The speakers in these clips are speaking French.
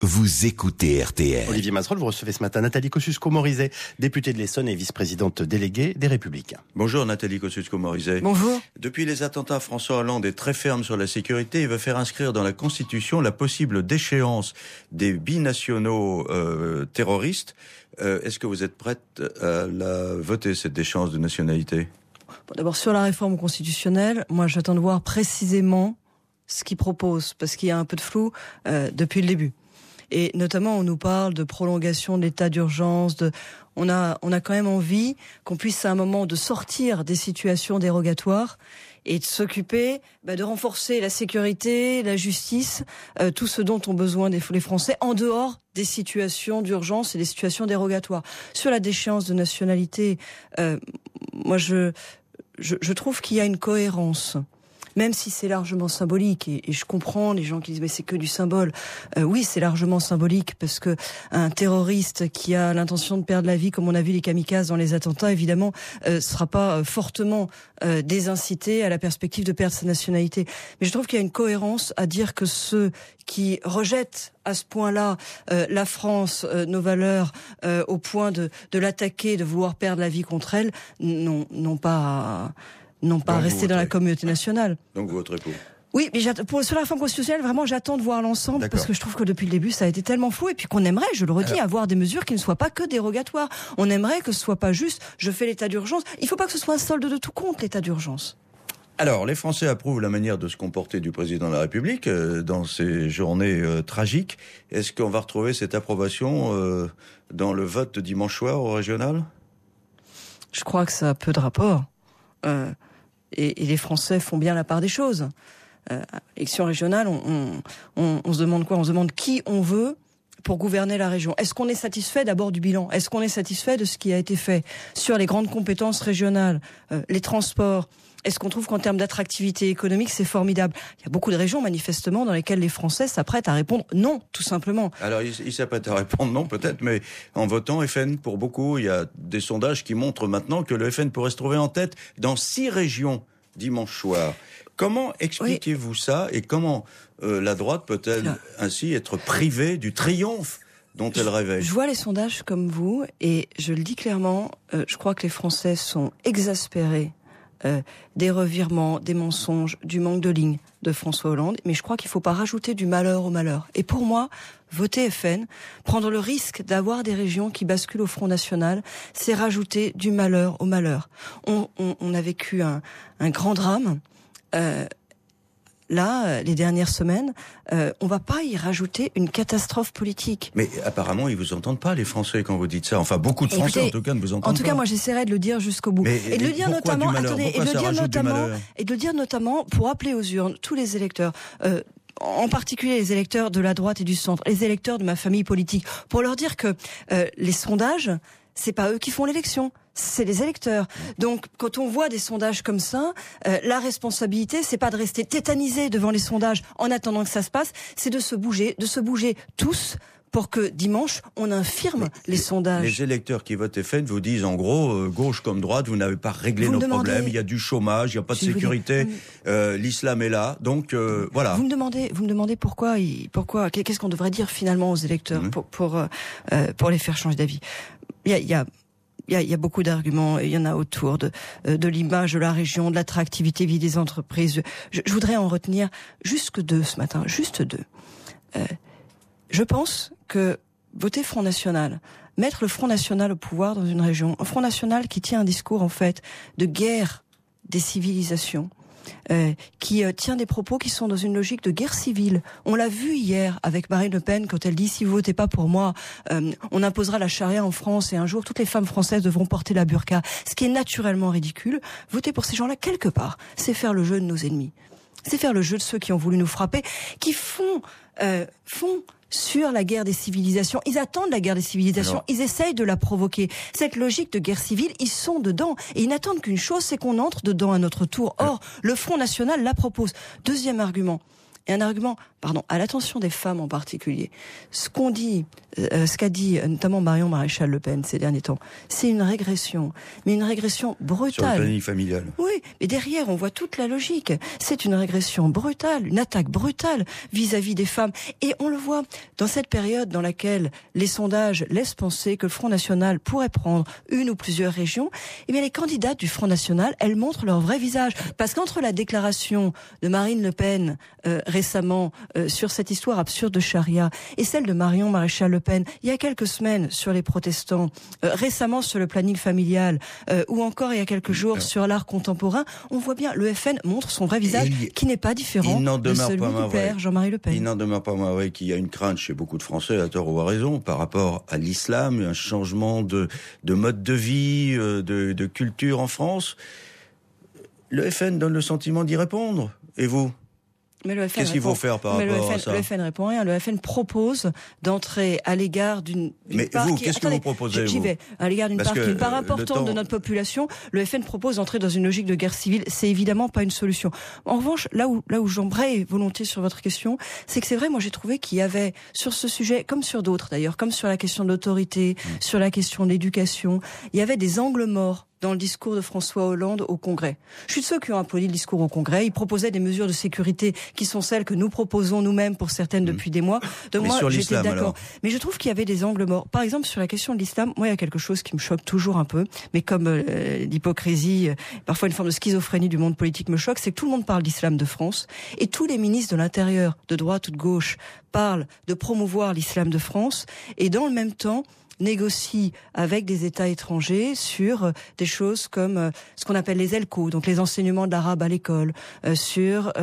Vous écoutez RTL. Olivier Masserol, vous recevez ce matin Nathalie Kosciusko-Morizet, députée de l'Essonne et vice-présidente déléguée des Républicains. Bonjour Nathalie Kosciusko-Morizet. Bonjour. Depuis les attentats, François Hollande est très ferme sur la sécurité. Il veut faire inscrire dans la Constitution la possible déchéance des binationaux terroristes. Est-ce que vous êtes prête à la voter, cette déchéance de nationalité ? Bon, d'abord, sur la réforme constitutionnelle, moi j'attends de voir précisément ce qu'il propose, parce qu'il y a un peu de flou depuis le début. Et notamment, on nous parle de prolongation de l'état d'urgence. On a quand même envie qu'on puisse à un moment de sortir des situations dérogatoires et de s'occuper de renforcer la sécurité, la justice, tout ce dont ont besoin les Français en dehors des situations d'urgence et des situations dérogatoires. Sur la déchéance de nationalité, moi je trouve qu'il y a une cohérence. Même si c'est largement symbolique, et je comprends les gens qui disent mais c'est que du symbole. Oui, c'est largement symbolique parce que un terroriste qui a l'intention de perdre la vie, comme on a vu les kamikazes dans les attentats, évidemment, sera pas fortement désincité à la perspective de perdre sa nationalité. Mais je trouve qu'il y a une cohérence à dire que ceux qui rejettent à ce point-là la France, nos valeurs, au point de l'attaquer, de vouloir perdre la vie contre elle, n'ont pas à rester dans la communauté nationale. Donc vous voterez pour ? Oui, mais sur la réforme constitutionnelle, vraiment, j'attends de voir l'ensemble, parce que je trouve que depuis le début, ça a été tellement flou, et puis qu'on aimerait, je le redis, avoir des mesures qui ne soient pas que dérogatoires. On aimerait que ce soit pas juste, je fais l'état d'urgence. Il faut pas que ce soit un solde de tout compte, l'état d'urgence. Alors, les Français approuvent la manière de se comporter du président de la République dans ces journées tragiques. Est-ce qu'on va retrouver cette approbation dans le vote de dimanche soir au régional ? Je crois que ça a peu de rapport. Et les Français font bien la part des choses. Élection régionale, on se demande quoi ? On se demande qui on veut pour gouverner la région. Est-ce qu'on est satisfait d'abord du bilan ? Est-ce qu'on est satisfait de ce qui a été fait sur les grandes compétences régionales, les transports ? Est-ce qu'on trouve qu'en termes d'attractivité économique, c'est formidable ? Il y a beaucoup de régions, manifestement, dans lesquelles les Français s'apprêtent à répondre non, tout simplement. Alors, ils s'apprêtent à répondre non, peut-être, mais en votant FN, pour beaucoup, il y a des sondages qui montrent maintenant que le FN pourrait se trouver en tête dans 6 régions dimanche soir. Comment expliquez-vous ça, et comment la droite peut-elle ainsi être privée du triomphe dont elle rêvait ? Je vois les sondages comme vous, et je le dis clairement, je crois que les Français sont exaspérés des revirements, des mensonges, du manque de ligne de François Hollande, mais je crois qu'il ne faut pas rajouter du malheur au malheur. Et pour moi, voter FN, prendre le risque d'avoir des régions qui basculent au Front National, c'est rajouter du malheur au malheur. On a vécu un grand drame. Là, les dernières semaines, on va pas y rajouter une catastrophe politique. Mais apparemment, ils vous entendent pas, les Français, quand vous dites ça. Enfin, beaucoup de Français, en tout cas, ne vous entendent pas. En tout cas, moi, j'essaierai de le dire jusqu'au bout. Mais et de le dire notamment, et de le dire notamment pour appeler aux urnes tous les électeurs. En particulier les électeurs de la droite et du centre, les électeurs de ma famille politique, pour leur dire que les sondages, c'est pas eux qui font l'élection, c'est les électeurs. Donc, quand on voit des sondages comme ça, la responsabilité, c'est pas de rester tétanisé devant les sondages en attendant que ça se passe, c'est de se bouger tous pour que dimanche, on infirme les sondages. Les électeurs qui votent FN vous disent en gros, gauche comme droite, vous n'avez pas réglé nos problèmes, il y a du chômage, il n'y a pas de sécurité, l'islam est là, donc voilà. Vous me demandez pourquoi, qu'est-ce qu'on devrait dire finalement aux électeurs pour les faire changer d'avis. Il y a beaucoup d'arguments, il y en a autour de l'image de la région, de l'attractivité vie des entreprises. Je voudrais en retenir juste 2 ce matin, juste 2. Je pense que voter Front National, mettre le Front National au pouvoir dans une région, un Front National qui tient un discours en fait de guerre des civilisations, qui tient des propos qui sont dans une logique de guerre civile. On l'a vu hier avec Marine Le Pen quand elle dit « si vous votez pas pour moi, on imposera la charia en France et un jour toutes les femmes françaises devront porter la burqa ». Ce qui est naturellement ridicule. Voter pour ces gens-là, quelque part, c'est faire le jeu de nos ennemis. C'est faire le jeu de ceux qui ont voulu nous frapper, qui font sur la guerre des civilisations. Ils attendent la guerre des civilisations, ils essayent de la provoquer. Cette logique de guerre civile, ils sont dedans. Et ils n'attendent qu'une chose, c'est qu'on entre dedans à notre tour. Or, le Front National la propose. Deuxième argument, et un argument à l'attention des femmes en particulier. Ce qu'a dit notamment Marion Maréchal Le Pen ces derniers temps, c'est une régression, mais une régression brutale. Sur le planning familial. Oui, mais derrière, on voit toute la logique. C'est une régression brutale, une attaque brutale vis-à-vis des femmes. Et on le voit dans cette période dans laquelle les sondages laissent penser que le Front National pourrait prendre une ou plusieurs régions. Eh bien, les candidates du Front National, elles montrent leur vrai visage. Parce qu'entre la déclaration de Marine Le Pen récemment sur cette histoire absurde de charia et celle de Marion Maréchal Le Pen il y a quelques semaines sur les protestants, récemment sur le planning familial ou encore il y a quelques jours sur l'art contemporain, on voit bien le FN montre son vrai visage qui n'est pas différent de celui du père Jean-Marie Le Pen. Il n'en demeure pas moins vrai qu'il y a une crainte chez beaucoup de Français, à tort ou à raison, par rapport à l'islam, un changement de mode de vie, de culture en France. Le FN donne le sentiment d'y répondre. Et vous ? Qu'est-ce qu'il faut faire par rapport à ça ? Le FN répond rien. Le FN propose d'entrer à l'égard d'une Mais part vous, qui... qu'est-ce que vous proposez, J'y vais. À l'égard d'une part qui est une part importante de notre population, le FN propose d'entrer dans une logique de guerre civile. C'est évidemment pas une solution. En revanche, là où j'embraye volontiers sur votre question, c'est que c'est vrai, moi j'ai trouvé qu'il y avait sur ce sujet, comme sur d'autres d'ailleurs, comme sur la question de l'autorité, sur la question de l'éducation, il y avait des angles morts dans le discours de François Hollande au Congrès. Je suis de ceux qui ont applaudi le discours au Congrès. Il proposait des mesures de sécurité qui sont celles que nous proposons nous-mêmes pour certaines depuis des mois. Donc moi, j'étais d'accord. Alors. Mais je trouve qu'il y avait des angles morts. Par exemple, sur la question de l'islam, moi, il y a quelque chose qui me choque toujours un peu, mais comme l'hypocrisie, parfois une forme de schizophrénie du monde politique me choque, c'est que tout le monde parle d'islam de France et tous les ministres de l'Intérieur, de droite ou de gauche, parlent de promouvoir l'islam de France et dans le même temps, négocie avec des États étrangers sur des choses comme ce qu'on appelle les ELCO, donc les enseignements de l'arabe à l'école, sur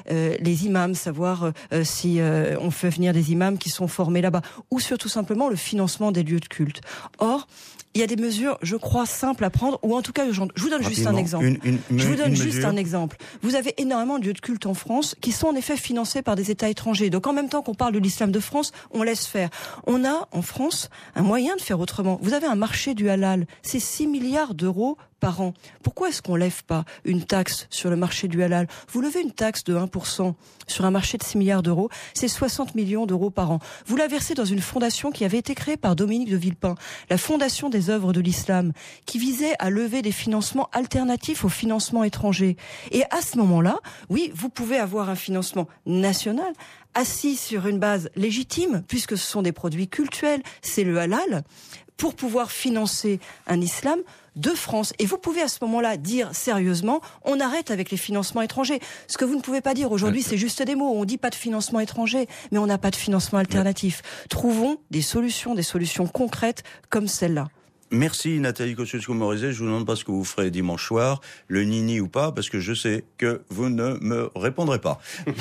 les imams, savoir si on fait venir des imams qui sont formés là-bas, ou sur tout simplement le financement des lieux de culte. Or, il y a des mesures, je crois, simples à prendre, ou en tout cas, je vous donne juste un exemple. Je vous donne juste un exemple. Vous avez énormément de lieux de culte en France qui sont en effet financés par des États étrangers. Donc en même temps qu'on parle de l'islam de France, on laisse faire. On a en France un moyen de faire autrement. Vous avez un marché du halal, c'est 6 milliards d'euros par an. Pourquoi est-ce qu'on lève pas une taxe sur le marché du halal ? Vous levez une taxe de 1% sur un marché de 6 milliards d'euros, c'est 60 millions d'euros par an. Vous la versez dans une fondation qui avait été créée par Dominique de Villepin, la Fondation des œuvres de l'islam, qui visait à lever des financements alternatifs au financement étranger. Et à ce moment-là, oui, vous pouvez avoir un financement national assis sur une base légitime, puisque ce sont des produits cultuels, c'est le halal, pour pouvoir financer un islam de France. Et vous pouvez à ce moment-là dire sérieusement, on arrête avec les financements étrangers. Ce que vous ne pouvez pas dire aujourd'hui, c'est juste des mots. On dit pas de financement étranger, mais on n'a pas de financement alternatif. Trouvons des solutions concrètes comme celle-là. Merci Nathalie Kosciusko-Morizet. Je vous demande pas ce que vous ferez dimanche soir, le nini ou pas, parce que je sais que vous ne me répondrez pas.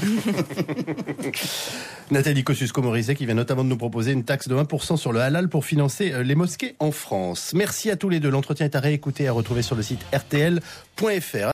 Nathalie Kosciusko-Morizet qui vient notamment de nous proposer une taxe de 1% sur le halal pour financer les mosquées en France. Merci à tous les deux. L'entretien est à réécouter et à retrouver sur le site rtl.fr.